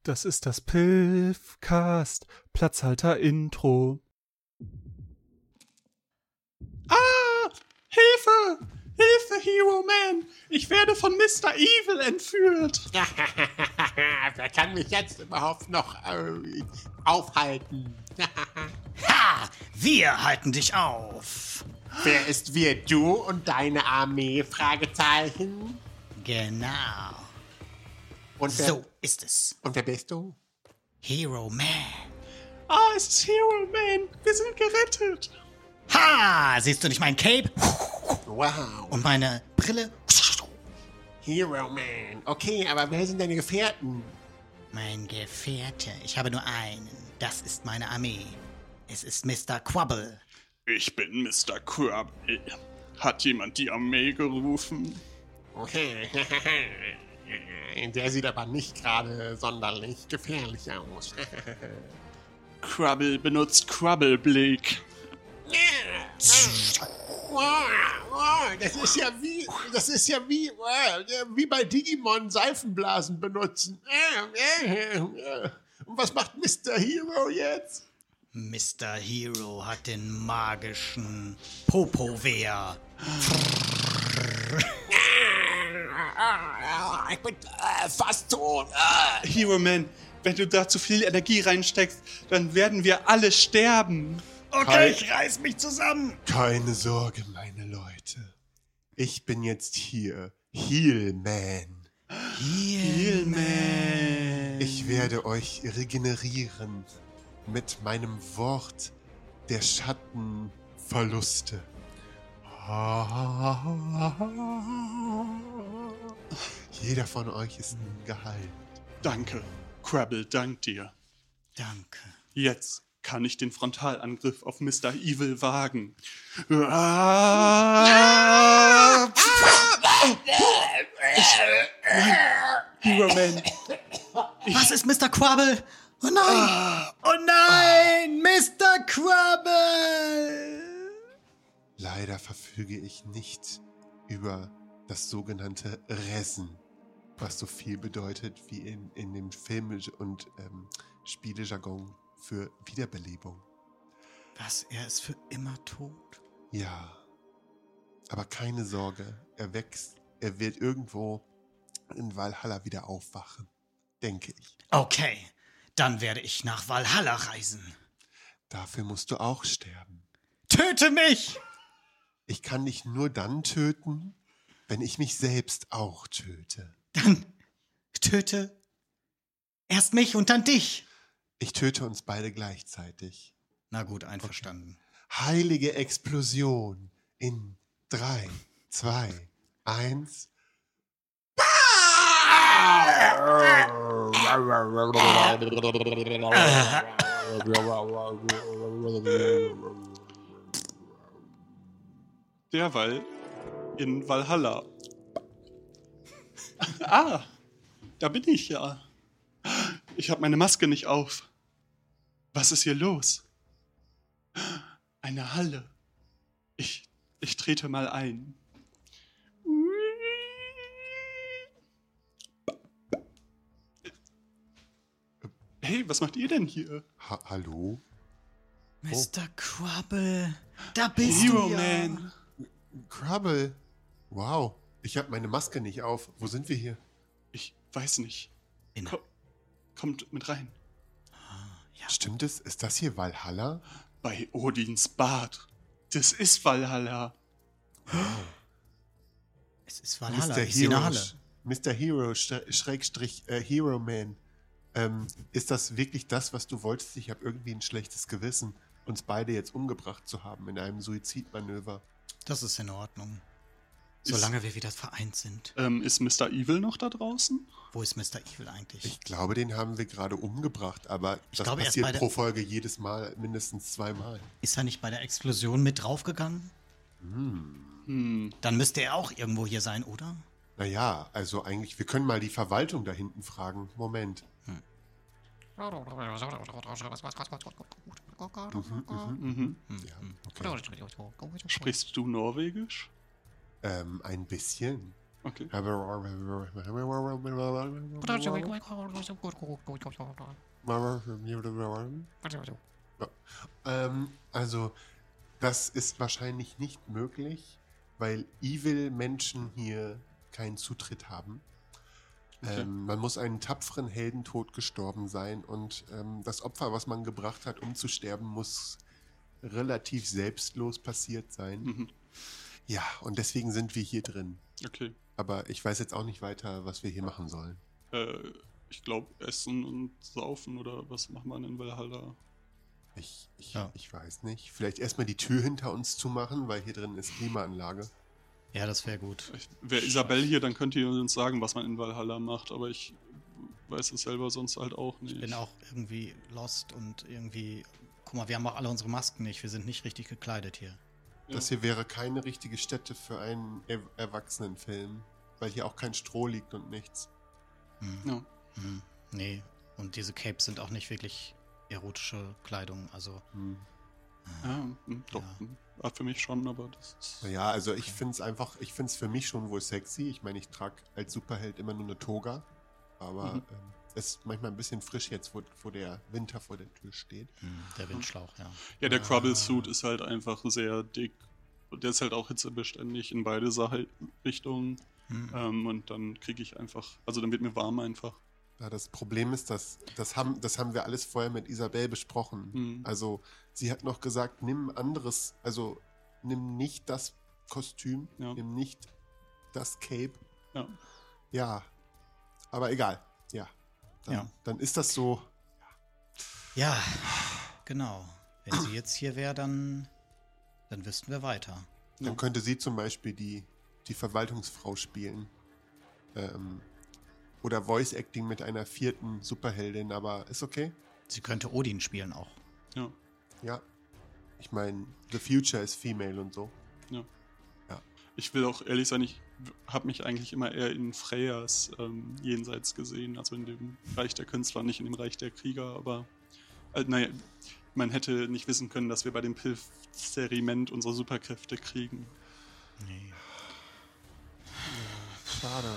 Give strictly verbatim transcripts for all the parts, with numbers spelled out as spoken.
Das ist das Pilfcast Platzhalter-Intro. Ah! Hilfe! Hilfe, Hero Man! Ich werde von Mister Evil entführt! Wer kann mich jetzt überhaupt noch äh, aufhalten? Ha! Wir halten dich auf! Wer ist wir, du und deine Armee? Fragezeichen. Genau. Und wer, So ist es. und wer bist du? Hero Man. Ah, es ist Hero Man! Wir sind gerettet! Ha! Siehst du nicht mein Cape? Wow. Und meine Brille? Hero Man. Okay, aber wer sind deine Gefährten? Mein Gefährte. Ich habe nur einen. Das ist meine Armee. Es ist Mister Quabble. Ich bin Mister Quabble. Hat jemand die Armee gerufen? Der sieht aber nicht gerade sonderlich gefährlich aus. Quabble benutzt Quabble-Blick. Das ist ja wie, das ist ja wie, wie bei Digimon Seifenblasen benutzen. Und was macht Mister Hero jetzt? Mister Hero hat den magischen Popo-Wehr. Ich bin äh, fast tot. Hero Man, wenn du da zu viel Energie reinsteckst, dann werden wir alle sterben. Okay, ich reiß mich zusammen. Keine Sorge, meine Leute. Ich bin jetzt hier, Heal Man. Heal Man. Ich werde euch regenerieren mit meinem Wort der Schattenverluste. Jeder von euch ist nun geheilt. Danke, Quabble, dank dir. Danke. Jetzt kann ich den Frontalangriff auf Mister Evil wagen. Ah! Hero Man. Was ist Mister Quabble? Oh nein! Oh nein! Mister Quabble! Leider verfüge ich nicht über das sogenannte Ressen, was so viel bedeutet wie in, in dem Film- und ähm, Spielejargon für Wiederbelebung. Was? Er ist für immer tot? Ja, aber keine Sorge, er wächst, er wird irgendwo in Valhalla wieder aufwachen, denke ich. Okay, dann werde ich nach Valhalla reisen. Dafür musst du auch sterben. Töte mich! Ich kann dich nur dann töten, wenn ich mich selbst auch töte. Dann töte erst mich und dann dich. Ich töte uns beide gleichzeitig. Na gut, einverstanden. Heilige Explosion in drei, zwei, eins. Derweil in Valhalla. Ah, da bin ich ja. Ich habe meine Maske nicht auf. Was ist hier los? Eine Halle. Ich, ich trete mal ein. Hey, was macht ihr denn hier? Ha Hallo? Mister Quabble, da bist Hero du ja. Man. Crubble. Wow, ich habe meine Maske nicht auf. Wo sind wir hier? Ich weiß nicht. In- Ko kommt mit rein. Ja. Stimmt es? Ist das hier Valhalla? Bei Odins Bad. Das ist Valhalla. Es ist Valhalla, Mister ich sehe eine Hero, Halle. Mister Hero, Sch- Schrägstrich, äh, Hero Man. Ähm, ist das wirklich das, was du wolltest? Ich habe irgendwie ein schlechtes Gewissen, uns beide jetzt umgebracht zu haben in einem Suizidmanöver. Das ist in Ordnung. Ist- Solange wir wieder vereint sind. Ähm, ist Mister Evil noch da draußen? Wo ist Mister Evil eigentlich? Ich glaube, den haben wir gerade umgebracht, aber das glaube, er ist passiert bei der- pro Folge jedes Mal mindestens zweimal. Ist er nicht bei der Explosion mit draufgegangen? Hm. Dann müsste er auch irgendwo hier sein, oder? Naja, also eigentlich, wir können mal die Verwaltung da hinten fragen. Moment. Mhm. Ja, okay. Sprichst du Norwegisch? Ähm, ein bisschen. Okay. Ähm, also, das ist wahrscheinlich nicht möglich, weil Evil-Menschen hier keinen Zutritt haben. Okay. Ähm, man muss einen tapferen Heldentod gestorben sein und ähm, das Opfer, was man gebracht hat, um zu sterben, muss relativ selbstlos passiert sein. Mhm. Ja, und deswegen sind wir hier drin. Okay. Aber ich weiß jetzt auch nicht weiter, was wir hier machen sollen. Äh, ich glaube, Essen und Saufen oder was macht man in Valhalla? Ich, ich, Ja. ich weiß nicht. Vielleicht erstmal die Tür hinter uns zumachen, weil hier drin ist Klimaanlage. Ja, das wäre gut. Wäre Isabel hier, dann könnt ihr uns sagen, was man in Valhalla macht, aber ich weiß es selber sonst halt auch nicht. Ich bin auch irgendwie lost und irgendwie. Guck mal, wir haben auch alle unsere Masken nicht. Wir sind nicht richtig gekleidet hier. Ja. Das hier wäre keine richtige Stätte für einen er Erwachsenenfilm, weil hier auch kein Stroh liegt und nichts. Hm. Ja. Hm. Nee. Und diese Capes sind auch nicht wirklich erotische Kleidung. Also. Hm. Ja, hm, doch. Ja. hm. Ah, für mich schon, aber das ist. Naja, also ich finde es einfach, ich finde es für mich schon wohl sexy. Ich meine, ich trage als Superheld immer nur eine Toga, aber Mhm. ähm, es ist manchmal ein bisschen frisch jetzt, wo, wo der Winter vor der Tür steht. Hm, der Windschlauch, ja. Ja, der Ah. Crubble-Suit ist halt einfach sehr dick. Und der ist halt auch hitzebeständig in beide Sache Richtungen. Hm. Ähm, und dann kriege ich einfach, also dann wird mir warm einfach. Ja, das Problem ist, dass das haben, das haben wir alles vorher mit Isabel besprochen. Mhm. Also sie hat noch gesagt, nimm ein anderes, also nimm nicht das Kostüm, Ja. nimm nicht das Cape. Ja. Ja, aber egal. Ja, dann, Ja. dann ist das so. Ja, genau. Wenn sie jetzt hier wäre, dann, dann wüssten wir weiter. Dann Ja. könnte sie zum Beispiel die, die Verwaltungsfrau spielen. Ähm, oder Voice Acting mit einer vierten Superheldin, aber ist okay. Sie könnte Odin spielen auch. Ja. Ja. Ich meine, The Future ist female und so. Ich will auch ehrlich sein, ich habe mich eigentlich immer eher in Freyas ähm, Jenseits gesehen, also in dem Reich der Künstler, nicht in dem Reich der Krieger, aber äh, naja, man hätte nicht wissen können, dass wir bei dem Pilzeriment unsere Superkräfte kriegen. Nee. Schade.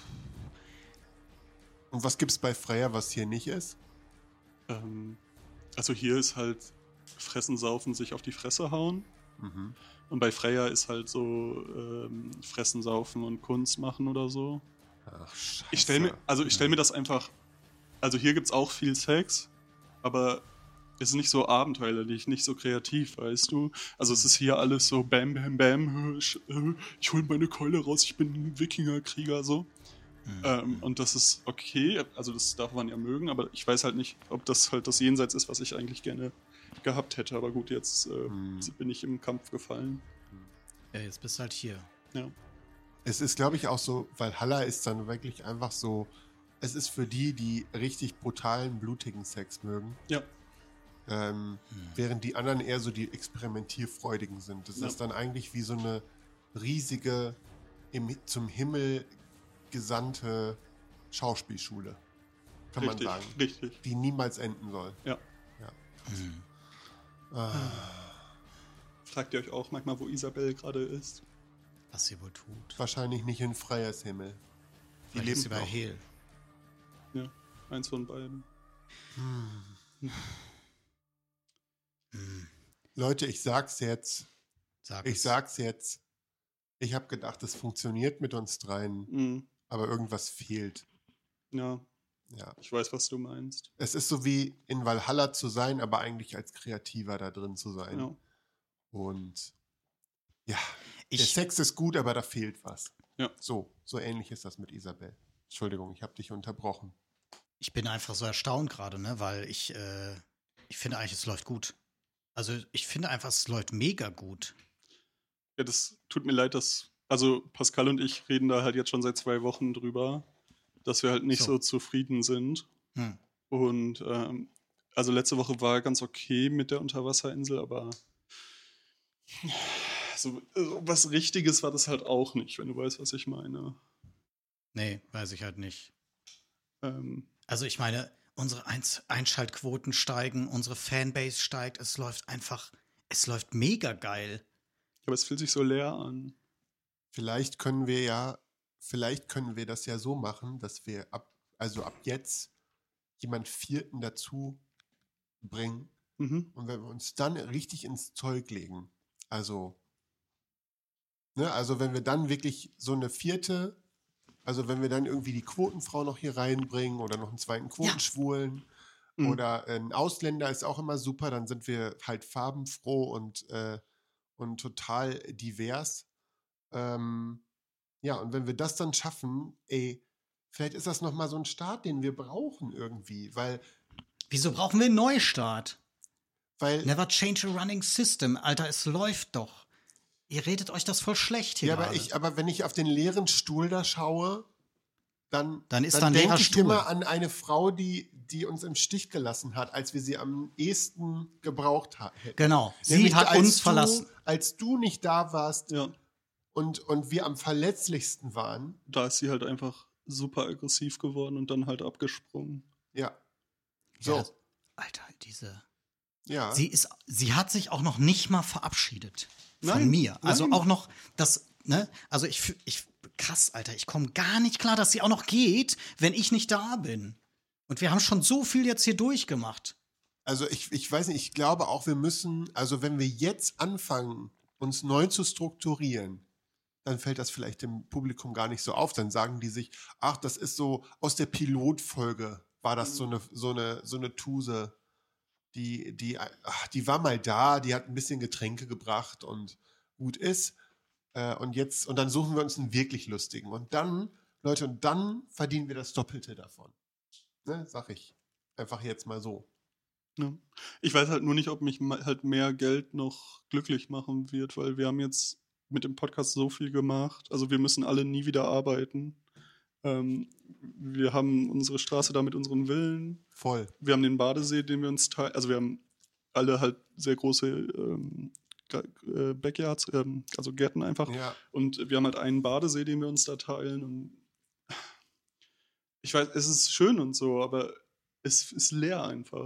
Und was gibt's bei Freya, was hier nicht ist? Ähm, also hier ist halt Fressen, Saufen, sich auf die Fresse hauen. Mhm. Und bei Freya ist halt so ähm, Fressen, Saufen und Kunst machen oder so. Ach, scheiße. Ich stelle mir, also ich stelle mir das einfach, also hier gibt's auch viel Sex, aber es ist nicht so abenteuerlich, nicht so kreativ, weißt du? Also es ist hier alles so bam, bam, bam, ich, ich hol meine Keule raus, ich bin ein Wikingerkrieger, so. Hm. Ähm, und das ist okay, also das darf man ja mögen, aber ich weiß halt nicht, ob das halt das Jenseits ist, was ich eigentlich gerne gehabt hätte. Aber gut, jetzt äh, Hm. bin ich im Kampf gefallen. Ja, jetzt bist du halt hier. Ja. Es ist, glaube ich, auch so, weil Halla ist dann wirklich einfach so, es ist für die, die richtig brutalen, blutigen Sex mögen. Ja. Ähm, Hm. während die anderen eher so die experimentierfreudigen sind. Das Ja. ist dann eigentlich wie so eine riesige, im, zum Himmel gesandte Schauspielschule. Kann richtig, man sagen. richtig. Die niemals enden soll. Ja. Hm. Ah, Fragt ihr euch auch manchmal, wo Isabel gerade ist? Was sie wohl tut. wahrscheinlich nicht in Freyas Himmel. Die Vielleicht lebt ist sie bei noch. Hel. Ja, eins von beiden. Hm. Hm. Leute, ich sag's jetzt. Sag Ich es. sag's jetzt. Ich habe gedacht, es funktioniert mit uns dreien, Mhm. aber irgendwas fehlt. Ja, Ja. ich weiß, was du meinst. Es ist so wie in Valhalla zu sein, aber eigentlich als Kreativer da drin zu sein. Ja. Und ja, der Ich, Sex ist gut, aber da fehlt was. Ja. So, so ähnlich ist das mit Isabel. Entschuldigung, ich habe dich unterbrochen. ich bin einfach so erstaunt gerade, ne? Weil ich, äh, ich finde eigentlich, es läuft gut. Also ich finde einfach, es läuft mega gut. Ja, das tut mir leid, dass. Also, Pascal und ich reden da halt jetzt schon seit zwei Wochen drüber, dass wir halt nicht So. so, zufrieden sind. Hm. Und, ähm, also letzte Woche war ganz okay mit der Unterwasserinsel, aber. So, so was Richtiges war das halt auch nicht, wenn du weißt, was ich meine. Nee, weiß ich halt nicht. Ähm, Also ich meine, unsere Eins- Einschaltquoten steigen, unsere Fanbase steigt, es läuft einfach, es läuft mega geil. aber es fühlt sich so leer an. Vielleicht können wir ja vielleicht können wir das ja so machen, dass wir ab, also ab jetzt jemand Vierten dazu bringen. Mhm. Und wenn wir uns dann richtig ins Zeug legen, also, ne, also wenn wir dann wirklich so eine vierte, also wenn wir dann irgendwie die Quotenfrau noch hier reinbringen oder noch einen zweiten Quotenschwulen Mhm. oder ein Ausländer ist auch immer super, dann sind wir halt farbenfroh und, äh, und total divers. Ähm, ja, und wenn wir das dann schaffen, ey, vielleicht ist das nochmal so ein Start, den wir brauchen irgendwie, weil, Wieso brauchen wir einen Neustart? weil Never change a running system. Alter, es läuft doch. Ihr redet euch das voll schlecht hier ja, aber gerade. ich, aber wenn ich auf den leeren Stuhl da schaue, dann, Dann ist da ein denke leerer ich Stuhl. immer an eine Frau, die, die uns im Stich gelassen hat, als wir sie am ehesten gebraucht ha- hätten. Genau. Sie Nämlich hat als uns du, verlassen. Als du nicht da warst Ja, und, und wir am verletzlichsten waren. da ist sie halt einfach super aggressiv geworden und dann halt abgesprungen. Ja. So, Ja, Alter, diese. ja. Sie ist, sie hat sich auch noch nicht mal verabschiedet von Nein, mir. Also nein. auch noch das, ne? Also ich, fü- ich, krass, Alter, ich komme gar nicht klar, dass sie auch noch geht, wenn ich nicht da bin. Und wir haben schon so viel jetzt hier durchgemacht. Also ich, ich weiß nicht, ich glaube auch, wir müssen, also wenn wir jetzt anfangen, uns neu zu strukturieren, dann fällt das vielleicht dem Publikum gar nicht so auf. Dann sagen die sich, ach, das ist so, aus der Pilotfolge war das so eine, so eine, so eine Tuse, die, die, ach, die war mal da, die hat ein bisschen Getränke gebracht und gut ist. Äh, und jetzt, und dann suchen wir uns einen wirklich lustigen. Und dann, Leute, und dann verdienen wir das Doppelte davon. Ne, sag ich. Einfach jetzt mal so. Ja. Ich weiß halt nur nicht, ob mich ma- halt mehr Geld noch glücklich machen wird, weil wir haben jetzt mit dem Podcast so viel gemacht. Also wir müssen alle nie wieder arbeiten. Ähm, wir haben unsere Straße da mit unseren Villen. Voll. Wir haben den Badesee, den wir uns teilen. Also wir haben alle halt sehr große ähm, Ga- äh, Backyards, ähm, also Gärten einfach. Ja. Und wir haben halt einen Badesee, den wir uns da teilen. Und ich weiß, es ist schön und so, aber es ist leer einfach.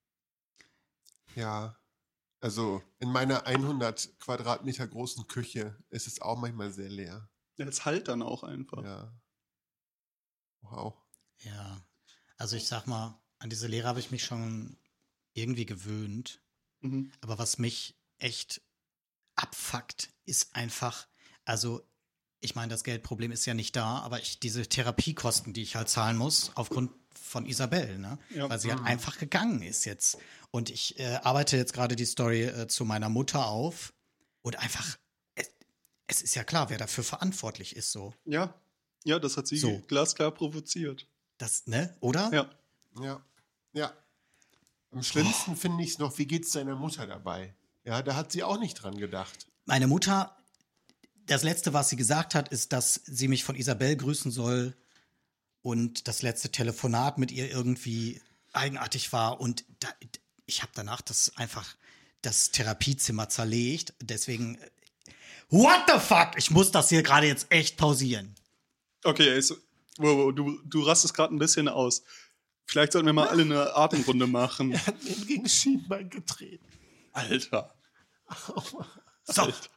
Ja, also in meiner hundert Quadratmeter großen Küche ist es auch manchmal sehr leer. Ja, es halt dann auch einfach. Ja. Wow. Ja. Also ich sag mal, an diese Lehre habe ich mich schon irgendwie gewöhnt. Mhm. Aber was mich echt abfuckt, ist einfach, also ich meine, das Geldproblem ist ja nicht da, aber ich diese Therapiekosten, die ich halt zahlen muss, aufgrund von Isabel, ne? Ja. Weil sie halt Mhm. einfach gegangen ist jetzt. Und ich äh, arbeite jetzt gerade die Story äh, zu meiner Mutter auf und einfach, es, es ist ja klar, wer dafür verantwortlich ist, so. Ja, ja, das hat sie So. glasklar provoziert. Das, ne? Oder? Ja. Ja. Ja. Am schlimmsten finde ich es noch, wie geht's deiner Mutter dabei? Ja, da hat sie auch nicht dran gedacht. Meine Mutter, das Letzte, was sie gesagt hat, ist, dass sie mich von Isabel grüßen soll und das letzte Telefonat mit ihr irgendwie eigenartig war. Und da, ich habe danach das einfach das Therapiezimmer zerlegt. Deswegen, äh, what the fuck? Ich muss das hier gerade jetzt echt pausieren. Okay, ey, so, wow, wow, du, du rastest gerade ein bisschen aus. Vielleicht sollten wir mal alle eine Atemrunde machen. Er hat mir gegen das Schienbein getreten. Alter. So. Alter.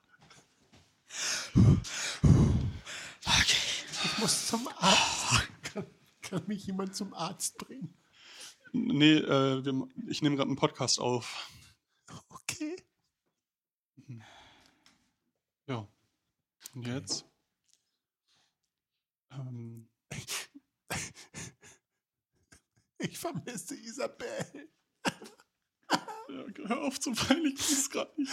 Okay. Ich muss zum Arzt. Kann, kann mich jemand zum Arzt bringen? Nee, äh, wir, ich nehme gerade einen Podcast auf. Okay. Ja. Und jetzt? Ähm, Ich vermisse Isabel. ja, hör auf zu weinen, ich krieg's gerade nicht.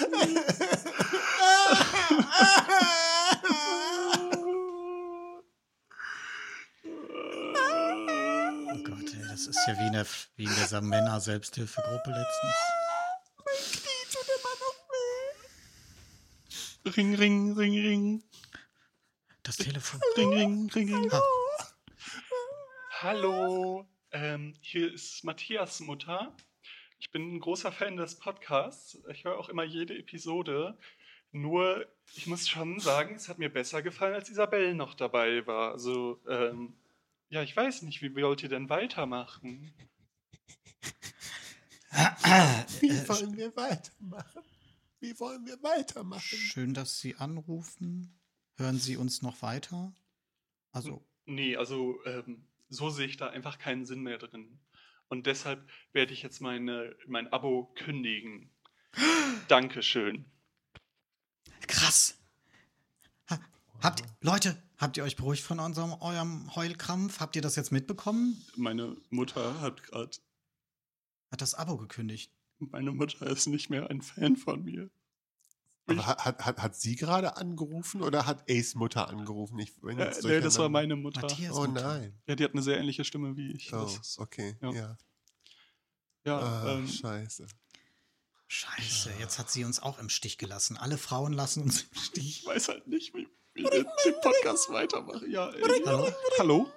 Oh Gott, ey, das ist ja wie in, der, wie in dieser Männer-Selbsthilfegruppe letztens. Ring, ring, ring, ring. Das Telefon. Ring, ring, ring, ring. Ah. Hallo, ähm, hier ist Matthias Mutter. Ich bin ein großer Fan des Podcasts. Ich höre auch immer jede Episode. Nur, ich muss schon sagen, es hat mir besser gefallen, als Isabel noch dabei war. Also, ähm, ja, ich weiß nicht, wie wollt ihr denn weitermachen? Wie wollen wir weitermachen? Wie wollen wir weitermachen? Schön, dass Sie anrufen. Hören Sie uns noch weiter? Also, Nee, also ähm, so sehe ich da einfach keinen Sinn mehr drin. Und deshalb werde ich jetzt meine, mein Abo kündigen. Dankeschön. krass. Ha, habt, Leute, habt ihr euch beruhigt von unserem, eurem Heulkrampf? Habt ihr das jetzt mitbekommen? Meine Mutter hat gerade. Hat das Abo gekündigt. Meine Mutter ist nicht mehr ein Fan von mir. Aber hat, hat, hat, hat sie gerade angerufen oder hat Ace Mutter angerufen? Ich bin Äh, jetzt nee, das war durcheinander. meine Mutter. Matthias Oh Mutter. nein. Ja, die hat eine sehr ähnliche Stimme wie ich. Oh, Das ist, okay. ja. Ja. ja, Ah, ähm, scheiße. Scheiße, jetzt hat sie uns auch im Stich gelassen. Alle Frauen lassen uns im Stich. ich weiß halt nicht, wie wie wir den Podcast weitermachen. Ja, äh, Hallo? hallo?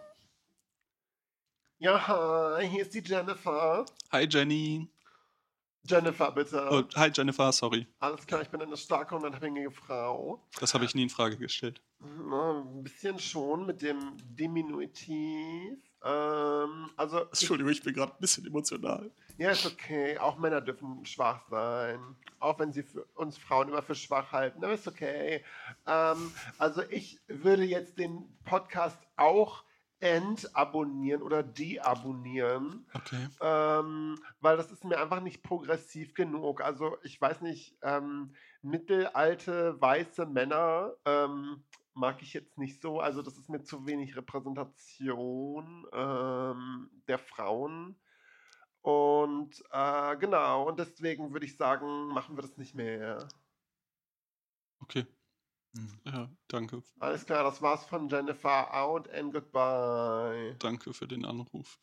Ja, hi, hier ist die Jennifer. Hi Jenny. Jennifer, bitte. Oh, hi Jennifer, sorry. Alles klar, ich bin eine starke und unabhängige Frau. Das habe ich nie in Frage gestellt. Na, ein bisschen schon mit dem Diminutiv. Ähm, also, ich, Entschuldigung, ich bin gerade ein bisschen emotional. ja, ist okay. Auch Männer dürfen schwach sein. Auch wenn sie für uns Frauen immer für schwach halten. Aber ist okay. Ähm, also, ich würde jetzt den Podcast auch entabonnieren oder deabonnieren. Okay. Ähm, weil das ist mir einfach nicht progressiv genug. Also ich weiß nicht, ähm, mittelalte weiße Männer ähm, mag ich jetzt nicht so. Also das ist mir zu wenig Repräsentation ähm, der Frauen. Und äh, genau, und deswegen würde ich sagen, machen wir das nicht mehr. Okay. Hm. Ja, danke. Alles klar, das war's von Jennifer. Out and goodbye. Danke für den Anruf.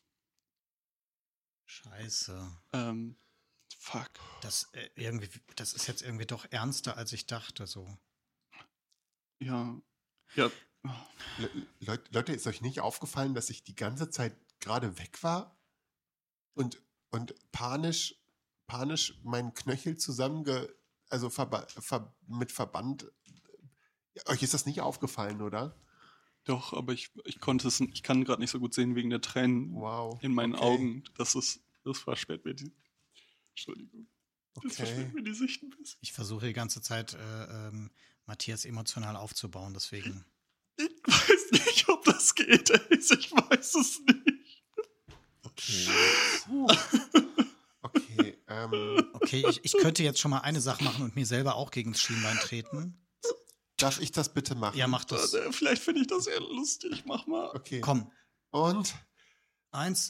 Scheiße. Ähm, fuck. Das, äh, irgendwie, das ist jetzt irgendwie doch ernster, als ich dachte. So. Ja. Ja. Le Leute, Leute, ist euch nicht aufgefallen, dass ich die ganze Zeit gerade weg war und, und panisch, panisch meinen Knöchel zusammenge, also verba ver mit Verband. Euch ist das nicht aufgefallen, oder? Doch, aber ich, ich konnte es, ich kann gerade nicht so gut sehen wegen der Tränen Wow. in meinen okay. Augen. Das ist, das versperrt mir die. Entschuldigung. Das Okay. versperrt mir die Sicht ein bisschen. Ich versuche die ganze Zeit, äh, ähm, Matthias emotional aufzubauen, deswegen. Ich weiß nicht, ob das geht, Ace. Ich weiß es nicht. Okay. Puh. Okay, ähm, Okay, ich, ich könnte jetzt schon mal eine Sache machen und mir selber auch gegen das Schienbein treten. darf ich das bitte machen? Ja, mach das. Äh, Vielleicht finde ich das eher lustig. Mach mal. Okay. Komm. Und Eins,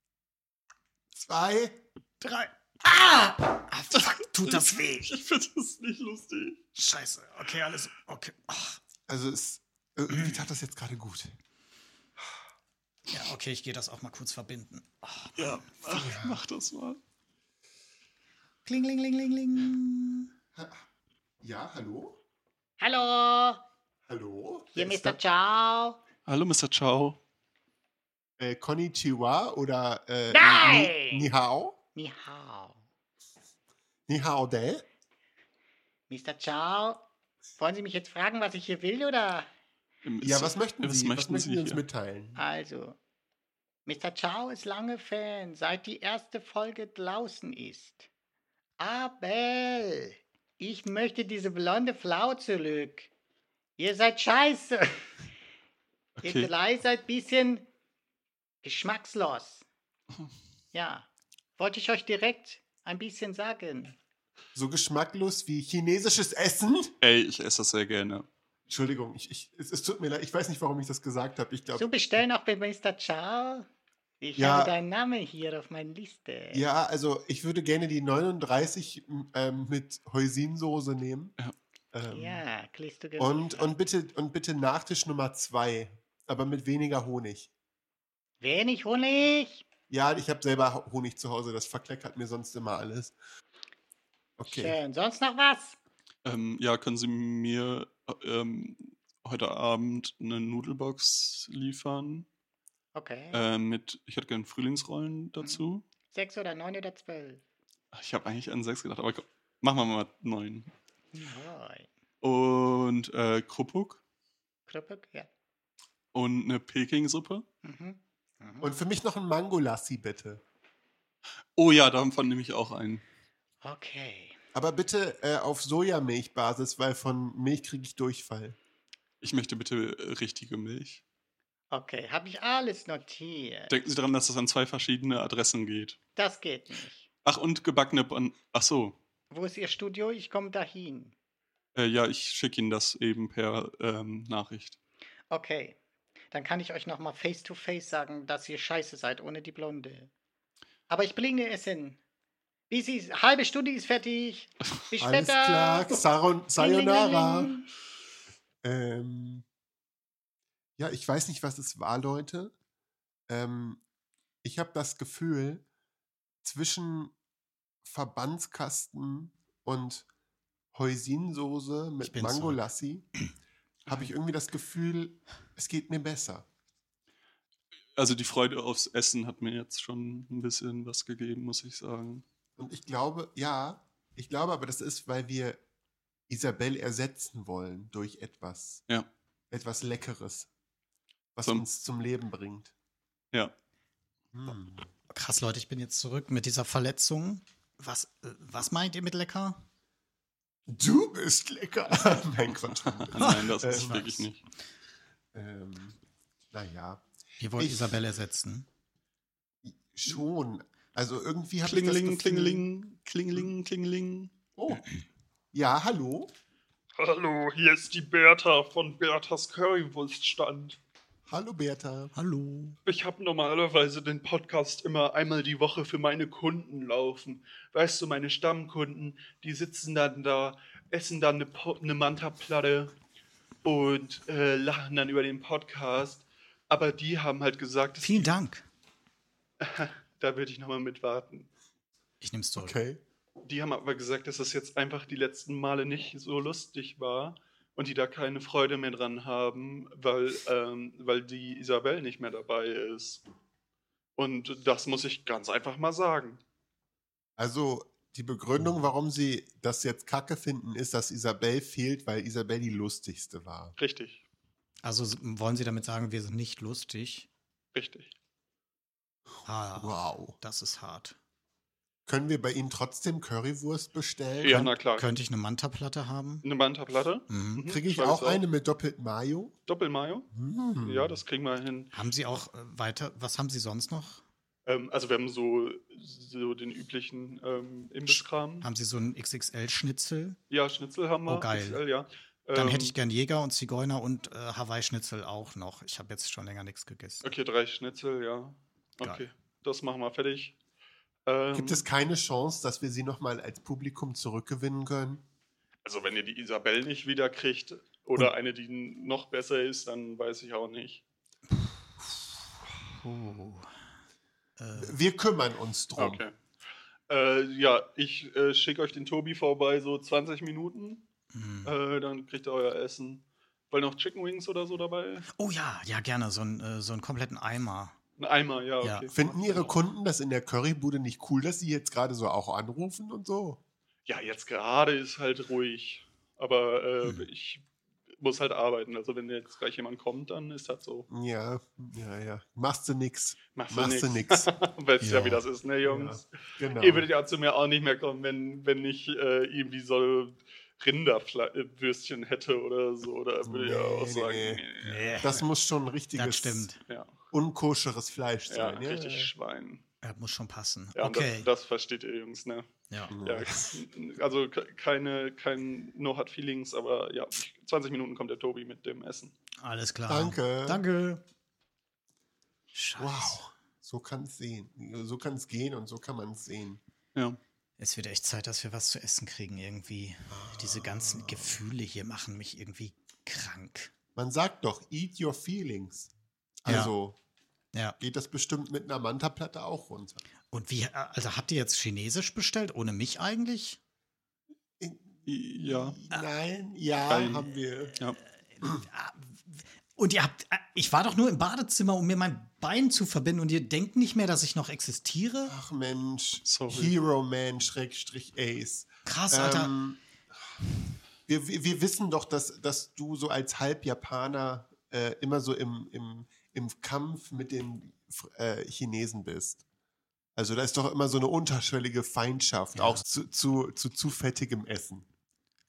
zwei. drei. Ah! ah fuck, tut das weh. Ich finde das nicht lustig. Scheiße. Okay, alles. Okay. Ach. Also es irgendwie tat das jetzt gerade gut. Ja, okay, ich gehe das auch mal kurz verbinden. Oh, Ja, ach, mach das mal. kling, ling, ling, ling, ling. Ja, hallo? Hallo, Hallo? hier Wer ist Mister Chow. Hallo, Mister Chow. da? Äh, Konnichiwa oder äh, Nein! Ni, Ni Hao? Ni hao. Ni Hao de? Mister Chow, wollen Sie mich jetzt fragen, was ich hier will, oder? Ähm, Ja, ist- was möchten was Sie? möchten was möchten Sie Sie uns hier? mitteilen? Also, Mister Chow ist lange Fan, seit die erste Folge draußen ist. Abel, ich möchte diese blonde Frau zurück. Ihr seid scheiße. Ihr Okay. drei seid bisschen geschmackslos. Ja, wollte ich euch direkt ein bisschen sagen. So geschmacklos wie chinesisches Essen? Ey, ich esse das sehr gerne. Entschuldigung, ich, ich, es, es tut mir leid. Ich weiß nicht, warum ich das gesagt habe. Ich Zu glaube. bestellen auch bei Mister Chow. Ich Ja. habe deinen Namen hier auf meiner Liste. Ja, also ich würde gerne die neununddreißig ähm, mit Hoisinsoße nehmen. Ja. Ähm, Ja, kriegst du und, geliefert. und, bitte, und bitte Nachtisch Nummer zwei, aber mit weniger Honig. Wenig Honig. Ja, ich habe selber Ho- Honig zu Hause, das verkleckert mir sonst immer alles. Okay. Schön. Sonst noch was? Ähm, ja, können Sie mir ähm, heute Abend eine Nudelbox liefern? Okay. Äh, mit, ich hätte gerne Frühlingsrollen dazu. Sechs oder neun oder zwölf? Ich habe eigentlich an sechs gedacht, aber komm, machen wir mal neun. Neun. Und äh, Krupuk Krüppig? Ja. und eine Peking-Suppe. Mhm. Mhm. Und für mich noch ein Mangolassi, bitte. Oh ja, davon nehme ich auch einen. Okay. Aber bitte äh, auf Sojamilchbasis, weil von Milch kriege ich Durchfall. Ich möchte bitte äh, richtige Milch. Okay, habe ich alles notiert. Denken Sie daran, dass es an zwei verschiedene Adressen geht. Das geht nicht. Ach, und gebackene Ban Ach so. Wo ist Ihr Studio? Ich komme dahin. Äh, ja, ich schicke Ihnen das eben per ähm, Nachricht. Okay, dann kann ich euch nochmal face-to-face sagen, dass ihr scheiße seid, ohne die Blonde. Aber ich bringe Essen. Bis ist, halbe Stunde ist fertig. Bis Alles später. klar, Saron, Sayonara. Ding, ding, ding. Ähm, ja, ich weiß nicht, was es war, Leute. Ähm, ich habe das Gefühl, zwischen Verbandskasten und Hoisinsoße Ich mit bin Mangolassi habe ich irgendwie das Gefühl, es geht mir besser. Also die Freude aufs Essen hat mir jetzt schon ein bisschen was gegeben, muss ich sagen. Und ich glaube, ja, ich glaube aber, das ist, weil wir Isabelle ersetzen wollen durch etwas. Ja. Etwas Leckeres, was Zum- uns zum Leben bringt. Ja. Hm. Krass, Leute, ich bin jetzt zurück mit dieser Verletzung. Was, äh, was meint ihr mit lecker? Du bist lecker. Nein, Quatsch. Nein, das Äh, ist Max. wirklich nicht. Ähm, naja, Ihr wollt Ich- Isabelle ersetzen. schon. Also irgendwie habe ich Klingeling, das Gefühl, Klingeling, Klingeling, Klingeling. Oh. Ja, hallo. Hallo, hier ist die Bertha von Berthas Currywurststand. Hallo, Bertha. Hallo. Ich habe normalerweise den Podcast immer einmal die Woche für meine Kunden laufen. Weißt du, meine Stammkunden, die sitzen dann da, essen dann eine, Po- eine Manta-Platte und äh, lachen dann über den Podcast. Aber die haben halt gesagt, dass Vielen Dank. da würde ich nochmal mitwarten. Ich nehme es zurück. Okay. Die haben aber gesagt, dass das jetzt einfach die letzten Male nicht so lustig war und die da keine Freude mehr dran haben, weil, ähm, weil die Isabelle nicht mehr dabei ist. Und das muss ich ganz einfach mal sagen. Also die Begründung, warum sie das jetzt kacke finden, ist, dass Isabelle fehlt, weil Isabelle die lustigste war. Richtig, Also s- wollen Sie damit sagen, wir sind nicht lustig? richtig. Ah, Wow. das ist hart. Können wir bei Ihnen trotzdem Currywurst bestellen? Ja, na klar. Könnte ich eine Manta-Platte haben? Eine Manta-Platte. Mhm. Mhm, Kriege ich weiß auch eine mit doppeltem Mayo? Doppelmayo? Hm. Ja, das kriegen wir hin. Haben Sie auch äh, weiter, was haben Sie sonst noch? Ähm, also wir haben so, so den üblichen ähm, Imbisskram. Haben Sie so einen X X L-Schnitzel? Ja, Schnitzel haben wir. Oh, geil. X L, ja. Dann Ähm, hätte ich gern Jäger und Zigeuner und äh, Hawaii-Schnitzel auch noch. Ich habe jetzt schon länger nichts gegessen. Okay, drei Schnitzel, ja. Okay, Geil. das machen wir fertig. Ähm, Gibt es keine Chance, dass wir sie nochmal als Publikum zurückgewinnen können? Also wenn ihr die Isabelle nicht wieder kriegt oder eine, die noch besser ist, dann weiß ich auch nicht. Oh. Äh, Wir kümmern uns drum. Okay. Äh, ja, ich äh, schicke euch den Tobi vorbei, so zwanzig Minuten. hm. Äh, dann kriegt ihr euer Essen. Weil noch Chicken Wings oder so dabei? Oh ja, ja, gerne. So, ein, äh, so einen kompletten Eimer. Ein Eimer, ja, Ja. okay. Finden Ihre Kunden das in der Currybude nicht cool, dass Sie jetzt gerade so auch anrufen und so? Ja, jetzt gerade ist halt ruhig. Aber äh, Hm. ich muss halt arbeiten. Also wenn jetzt gleich jemand kommt, dann ist das so. Ja, ja, ja. Machst du nix. Machst, Machst du du nix. nix. Weißt ja, Ja. wie das ist, ne, Jungs? Genau. Ihr würdet ja zu mir auch nicht mehr kommen, wenn, wenn ich äh, irgendwie so Rinderwürstchen hätte oder so. Oder würde ich ja auch Nee, sagen, nee. nee. Das muss schon Das richtiges, stimmt. Ja, unkoscheres Fleisch ja, sein. Ja, richtig ja. Schwein. Das muss schon passen. Ja, und okay. das, das versteht ihr, Jungs, ne? ja. Ja, also ke- keine, kein No Hard Feelings, aber ja, zwanzig Minuten kommt der Tobi mit dem Essen. Alles klar. Danke. Danke. Scheiße. Wow. So kann es sehen. So kann es gehen und so kann man es sehen. Ja. Es wird echt Zeit, dass wir was zu essen kriegen irgendwie. Diese ganzen Gefühle hier machen mich irgendwie krank. Man sagt doch, eat your feelings. Ja. Also Ja. geht das bestimmt mit einer Manta-Platte auch runter. Und wie, also habt ihr jetzt Chinesisch bestellt, ohne mich eigentlich? Ja. Nein, ja, Nein. haben wir. Ja. Und ihr habt, ich war doch nur im Badezimmer, um mir mein Bein zu verbinden und ihr denkt nicht mehr, dass ich noch existiere? Ach Mensch, Sorry. Hero Man Schrägstrich Ace. Krass, Alter. Ähm, wir, wir, wir wissen doch, dass, dass du so als Halbjapaner äh, immer so im, im, im Kampf mit den äh, Chinesen bist. Also da ist doch immer so eine unterschwellige Feindschaft, Ja. auch zu, zu, zu zu fettigem Essen.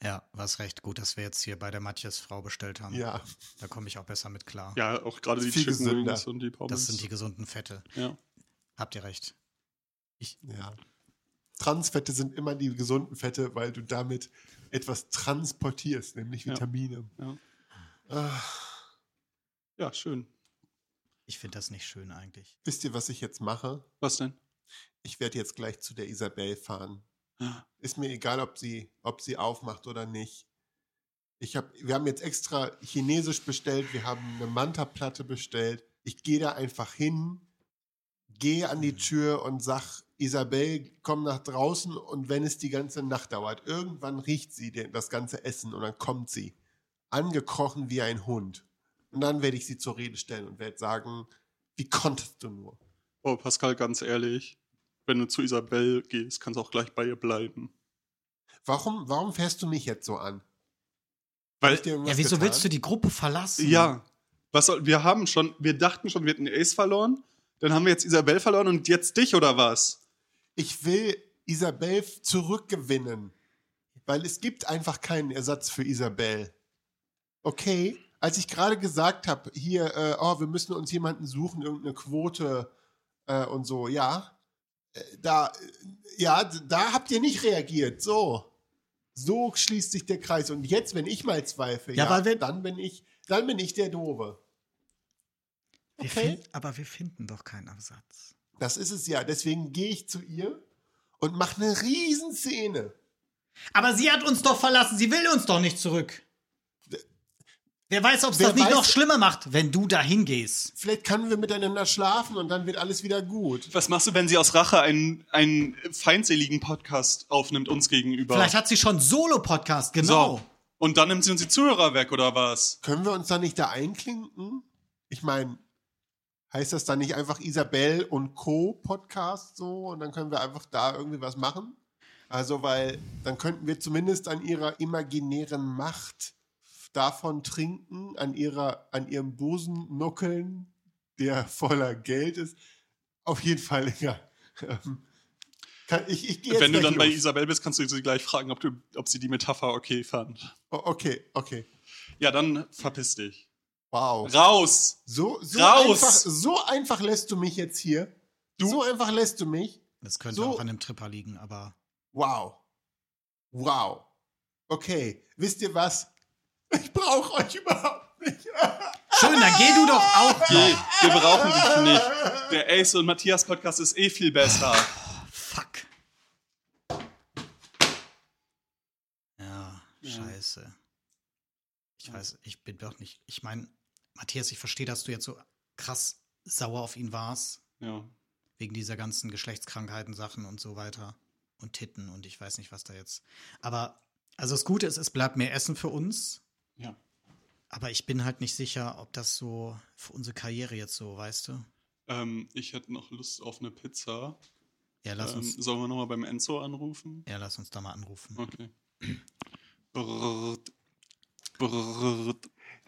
Ja, was recht gut, dass wir jetzt hier bei der Matthias Frau bestellt haben. Ja. Da komme ich auch besser mit klar. Ja, auch gerade die Viel Chicken gesünder. Wings und die Pommes. Das sind die gesunden Fette. Ja. Habt ihr recht. Ja. Transfette sind immer die gesunden Fette, weil du damit etwas transportierst, nämlich Ja. Vitamine. Ja. Ah, Ja, schön. Ich finde das nicht schön eigentlich. wisst ihr, was ich jetzt mache? Was denn? Ich werde jetzt gleich zu der Isabel fahren. Ah, Ist mir egal, ob sie, ob sie aufmacht oder nicht. Ich hab, wir haben jetzt extra Chinesisch bestellt, wir haben eine Manta-Platte bestellt. Ich gehe da einfach hin, gehe an die Tür und sag, Isabel, komm nach draußen, und wenn es die ganze Nacht dauert, irgendwann riecht sie den, das ganze Essen und dann kommt sie, angekrochen wie ein Hund. Und dann werde ich sie zur Rede stellen und werde sagen, wie konntest du nur? Oh, Pascal, ganz ehrlich, wenn du zu Isabel gehst, kannst du auch gleich bei ihr bleiben. Warum, warum fährst du mich jetzt so an? Weil, Hab ich dir irgendwas Ja, wieso getan? willst du die Gruppe verlassen? ja, was soll, wir haben schon, wir dachten schon, wir hätten Ace verloren, dann haben wir jetzt Isabel verloren und jetzt dich, oder was? Ich will Isabel zurückgewinnen, weil es gibt einfach keinen Ersatz für Isabel. Okay, als ich gerade gesagt habe, hier, äh, oh, wir müssen uns jemanden suchen, irgendeine Quote äh, und so, ja, äh, da, äh, ja, d- da habt ihr nicht reagiert, so. So schließt sich der Kreis. Und jetzt, wenn ich mal zweifle, Ja, ja, weil wir- dann bin ich, dann bin ich der Doofe. Wir Okay. finden, aber wir finden doch keinen Ersatz. Das ist es ja. Deswegen gehe ich zu ihr und mache eine Riesenszene. Aber sie hat uns doch verlassen. Sie will uns doch nicht zurück. Wer weiß, ob es Wer das nicht weiß- noch schlimmer macht, wenn du dahin gehst. Vielleicht können wir miteinander schlafen und dann wird alles wieder gut. Was machst du, wenn sie aus Rache einen, einen feindseligen Podcast aufnimmt uns gegenüber? Vielleicht hat sie schon Solo-Podcast, genau. So. Und dann nimmt sie uns die Zuhörer weg, oder was? Können wir uns da nicht da einklinken? Ich meine, heißt das dann nicht einfach Isabel und Co. Podcast so und dann können wir einfach da irgendwie was machen? Also, weil dann könnten wir zumindest an ihrer imaginären Macht davon trinken, an ihrer, an ihrem Busen nuckeln, der voller Geld ist. Auf jeden Fall, ja. Ähm, kann, ich ich gehe jetzt Wenn du gleich dann bei los. Isabel bist, kannst du sie gleich fragen, ob, du, ob sie die Metapher okay fand. Oh, okay, okay. Ja, dann verpiss dich. Wow. Raus! So, so, Raus! Einfach, so einfach lässt du mich jetzt hier. Du- So einfach lässt du mich. Das könnte So- auch an dem Tripper liegen, aber Wow. Wow. Okay. Wisst ihr was? Ich brauche euch überhaupt nicht. schön, dann geh du doch auch Nee, noch. wir brauchen dich nicht. Der Ace und Matthias Podcast ist eh viel besser. Fuck. Ja, scheiße. Ich weiß, ich bin doch nicht. Ich meine, Matthias, ich verstehe, dass du jetzt so krass sauer auf ihn warst. Ja. Wegen dieser ganzen Geschlechtskrankheiten, Sachen und so weiter. Und Titten und ich weiß nicht, was da jetzt. Aber, also das Gute ist, es bleibt mehr Essen für uns. Ja. Aber ich bin halt nicht sicher, ob das so für unsere Karriere jetzt so, weißt du? Ähm, ich hätte noch Lust auf eine Pizza. Ja, lass Ähm, uns, sollen wir nochmal beim Enzo anrufen? ja, lass uns da mal anrufen. Okay. Brrrt. Brrrt.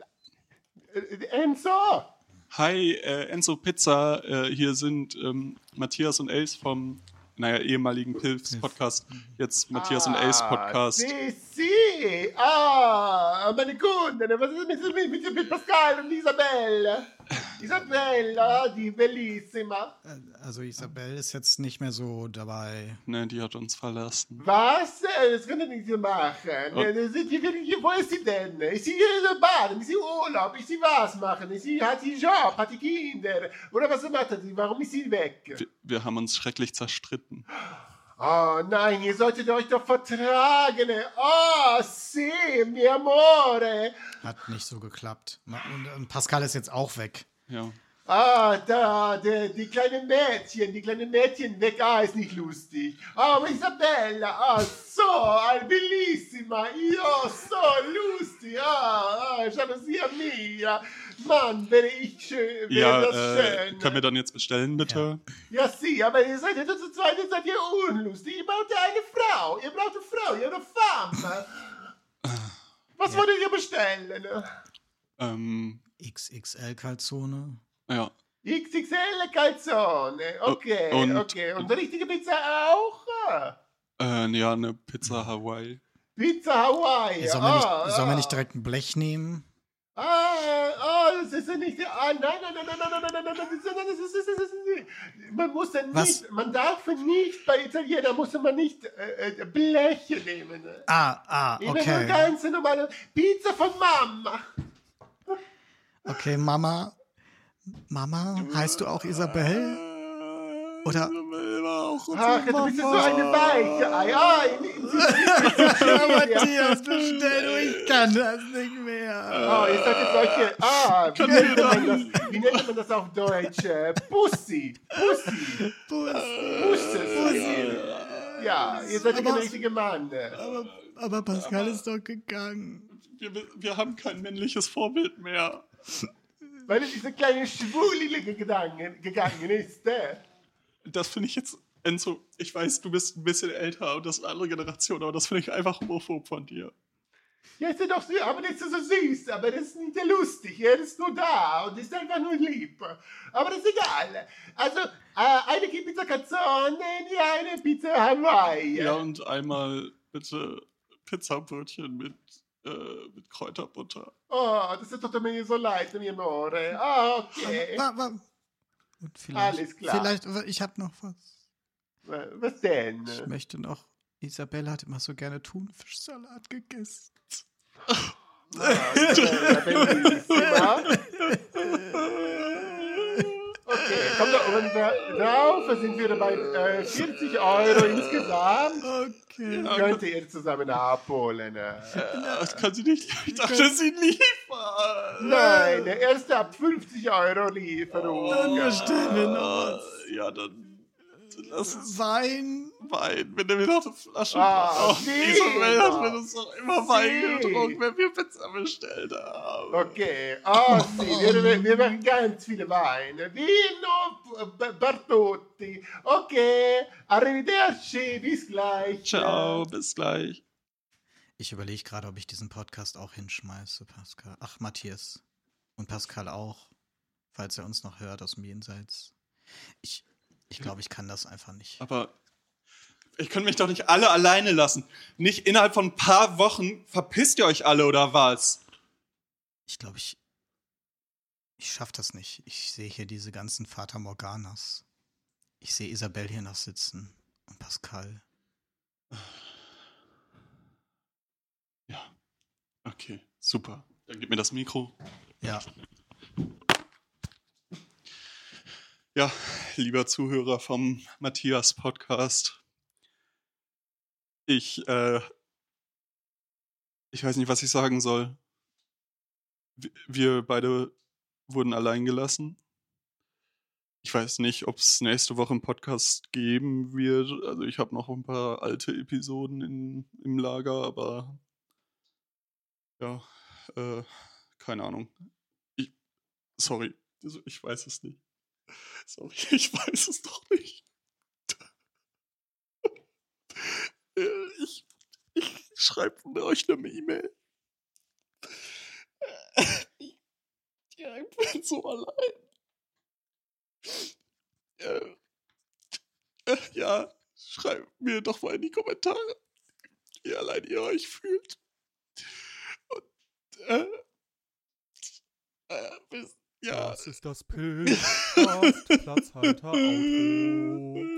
Äh, Enzo! Hi, äh, Enzo Pizza. Äh, hier sind ähm, Matthias und Ace vom, naja, ehemaligen Pilfs Podcast. Jetzt Matthias und Ace Podcast. Sì, sì. Ah, meine Kunden. Was ist mit, mit, mit, mit Pascal und Isabella? Isabella, die bellissima. Also Isabel ist jetzt nicht mehr so dabei. Ne, die hat uns verlassen. Was? Das kann ich nicht so machen. Oh. Sind die, wo ist sie denn? Ist sie in Baden? Ist sie Urlaub? Ist sie was machen? Ist sie, hat sie einen Job? Hat die Kinder? Oder was macht sie? Warum ist sie weg? Wir, wir haben uns schrecklich zerstritten. Oh nein, ihr solltet euch doch vertragen. Oh, sì, mio amore. Hat nicht so geklappt. Ma- Und, und Pascal ist jetzt auch weg. Ja. Ah, da, die, die kleinen Mädchen, die kleinen Mädchen weg. Ah, ist nicht lustig. Oh, Isabella, ah, so, ah, bellissima. Io, so lustig. Ah, ah, Jalousia mia. Mann, wäre ich schön, wäre Ja, das äh, schön. können wir dann jetzt bestellen, bitte? Ja, sie, aber ihr seid ja zu zweit, ihr seid ja unlustig. Ihr braucht ja eine Frau. Ihr braucht eine Frau, ihr habt eine Femme. Was wolltet ihr bestellen? Ähm, X X L-Kalzone. ja. X X L Calzone. Okay, Und- okay. Und eine richtige Pizza auch? Äh, ja, eine Pizza Hawaii. Pizza Hawaii. Sollen wir, nicht, ah, sollen wir ah. nicht direkt ein Blech nehmen? Ah, ah, das ist ja nicht. Ah, nein, nein, nein, nein, nein, nein, nein, nein, nein, das ist, das ist, das ist, das ist nicht. Man muss ja Was? nicht, man darf nicht bei Italiener muss man nicht äh, äh, Bleche nehmen. Ne? Ah, ah, Immer nur okay. ganz normale Pizza von Mama. Okay, Mama. Mama, heißt du auch Isabel? Oder- Isabel war auch unsere Ach, du bist ja so Mama. eine Weiche. Ah, ja, in, in, in, Ja, bestell du, ich kann das nicht mehr. Oh, ihr seid jetzt solche. Ah, wie Kann nennt, mir man das, wie nennt man das auf Deutsch? Äh, Pussy. Pussy. Pussy. Ja, ihr seid ja Aber- kein richtiger Mann. Aber, aber Pascal ist doch gegangen. Wir, wir haben kein männliches Vorbild mehr. Weil dieser kleine Schwulige gegangen, gegangen ist. Äh. Das finde ich jetzt, Enzo, ich weiß, du bist ein bisschen älter und das ist eine andere Generation, aber das finde ich einfach homophob von dir. Ja, ist ja doch süß, aber das ist so süß, aber das ist nicht lustig. Er ist nur da und ist einfach nur lieb. Aber das ist egal. Also, äh, eine Pizza Cazzone, die eine Pizza Hawaii. Ja, und einmal bitte Pizzabrötchen mit, äh, mit Kräuterbutter. Oh, das tut mir so leid, mio amore. Ah, okay. Wa- wa- Und vielleicht, Alles klar. vielleicht, ich habe noch was. Was denn? Ich möchte noch, Isabelle hat immer so gerne Thunfischsalat gegessen. Ah, ja, bellissima. Okay, kommt da oben dra- drauf. Da sind wir bei äh, vierzig Euro insgesamt. Okay. Könnt ihr zusammen abholen. äh. Das kann sie nicht. Ich dachte, sie liefert. Nein, der erste ab fünfzig Euro Lieferung. Dann bestellen wir noch was. Ja, dann lass uns Wein. Wein. Wenn du mir noch eine Flasche. Ah, oh, Isabel hat mir das doch immer Wein Sie. getrunken, wenn wir Pizza bestellt haben. Okay, oh sì, wir, wir machen ganz viele Weine. Vino, B- Bartotti. Okay, arrivederci, bis gleich. Ciao, bis gleich. Ich überlege gerade, ob ich diesen Podcast auch hinschmeiße, Pascal. Ach, Matthias. Und Pascal auch, falls er uns noch hört aus dem Jenseits. Ich, ich glaube, ich kann das einfach nicht. Aber ich könnte mich doch nicht alle alleine lassen. Nicht innerhalb von ein paar Wochen verpisst ihr euch alle, oder was? Ich glaube, ich. Ich schaff das nicht. Ich sehe hier diese ganzen Fata Morganas. Ich sehe Isabel hier noch sitzen. Und Pascal. Ja. Okay, super. Dann gib mir das Mikro. Ja. Ja, lieber Zuhörer vom Matthias Podcast. Ich, äh, ich weiß nicht, was ich sagen soll. Wir- Wir beide wurden allein gelassen. Ich weiß nicht, ob es nächste Woche einen Podcast geben wird. Also ich habe noch ein paar alte Episoden in, im Lager, aber ja, äh, keine Ahnung. Ich, sorry, also ich weiß es nicht. Sorry, ich weiß es doch nicht. Äh, ich ich schreibe euch eine E-Mail. Ich, ja, ich bin so allein. Äh, äh, ja, schreibt mir doch mal in die Kommentare, wie allein ihr euch fühlt. Und, äh, äh, bis, ja. Das ist das Pilz, Platzhalter, Auto.